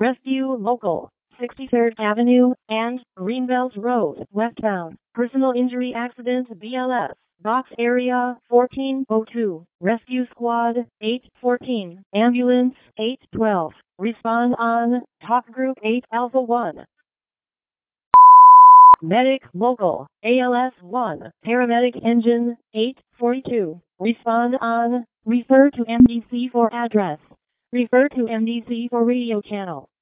Rescue Local, 63rd Avenue and Greenbelt Road, westbound. Personal injury accident BLS. Box area 1402. Rescue squad 814. Ambulance 812. Respond on Talk Group 8 Alpha 1. Medic Local, ALS 1. Paramedic Engine 842. Respond on. Refer to MDC for address. Refer to MDC for radio channel.